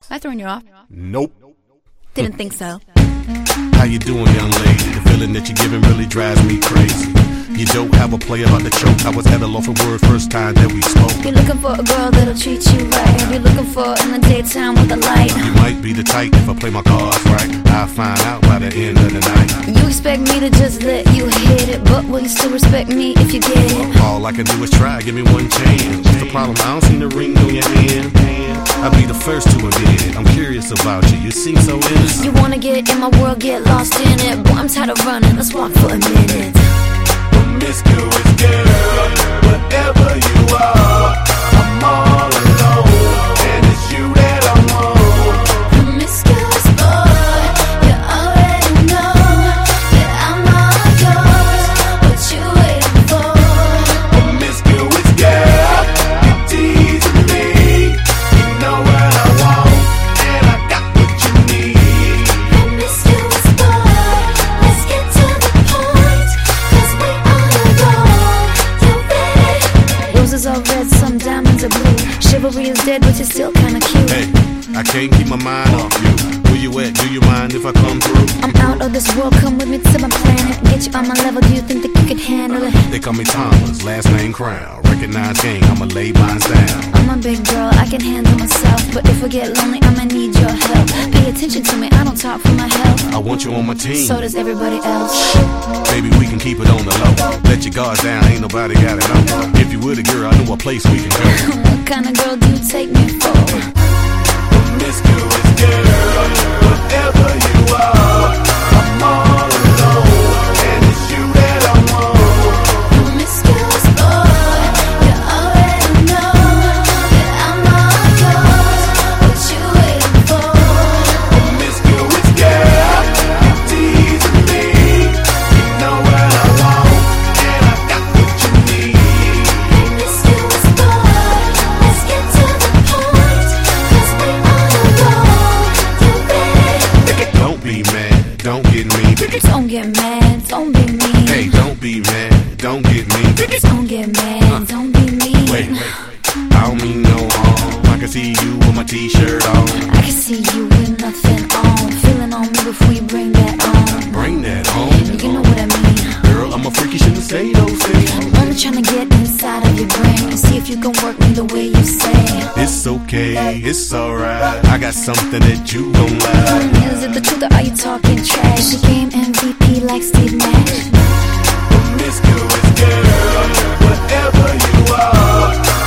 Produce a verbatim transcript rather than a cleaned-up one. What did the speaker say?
I thrown you off? Nope. Didn't think so. How you doing, young lady? The feeling that you're giving really drives me crazy. You don't have a play about the choke. I was at a loss for word first time that we spoke. You're looking for a girl that'll treat you right. You're looking for in the daytime with the light. You might be the type if I play my cards right. I'll find out by the end of the night. You expect me to just let you hit it, but will you still respect me if you get it? All I can do is try, give me one chance. What's the problem? I don't see the ring on your hand. I'll be the first to admit it. I'm curious about you, you seem so innocent. You wanna get in my world, get lost in it. Boy, I'm tired of running, let's walk for a minute. Promiscuous girl, whatever you are, I'm all alone, and it's you that I want. Promiscuous boy, you already know that I'm all yours. What you waiting for? Promiscuous girl, you teasing me. You know what I want, and I got what you need. Promiscuous boy, let's get to the point, 'cause we on a roll. You ready? Roses are red, some diamonds are blue. Chivalry is dead, but you're still kinda cute. Hey, I can't keep my mind off you. Where you at? Do you mind if I come through? I'm out of this world, come with me to my planet. Get you on my level, do you think that you can handle it? They call me Thomas, last name Crown. Recognize gang, I'ma lay mine down. I'm a big girl, I can handle myself. But if I get lonely, I'ma need your help. Pay attention to me, I don't talk for my health. I want you on my team. So does everybody else. Baby, we can keep it on the low. Let your guard down, ain't nobody got it on. If you were the girl, I know a place we can go. What kind of girl do you take me for? Promiscuous girl, whatever you are, I'm all alone, and it's you that I want. Promiscuous boy, you already know that I'm all yours. What you waiting for? Promiscuous girl, you teasing me. You know what I want, and I got what you need. Promiscuous boy, let's get to the point, 'cause we on a roll. You ready? Don't be mad, don't get me. Don't get mad, don't be mean. Hey, don't be mad, don't get me. Don't get mad, don't be mean. Wait, wait, I don't mean no harm. I can see you with my t-shirt on. I can see you with nothing on. Feeling on me before you bring that on. Bring that on. You know what I mean. Girl, I'm a freaky, shouldn't say those things. I'm only trying to get inside of your brain and see if you can work me the way you say. It's okay, it's alright. I got something that you gon' like. Is it the truth or are you talking trash? She came M V P like Steve Nash. Promiscuous girl, whatever you are,